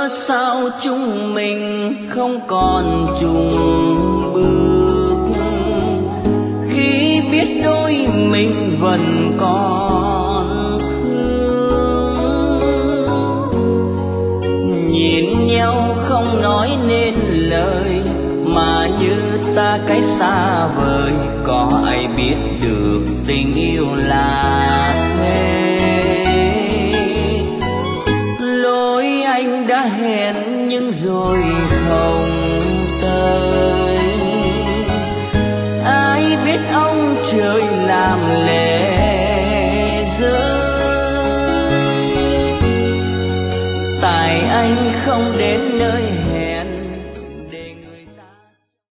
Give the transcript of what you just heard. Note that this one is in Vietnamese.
cớ sao chúng mình không còn chung bước, khi biết đôi mình vẫn còn thương. Nhìn nhau không nói nên lời, mà như ta cách xa vời, có ai biết được tình yêu là thế. Lối anh đã hẹn nhưng rồi không tới, ai biết ông trời làm lệ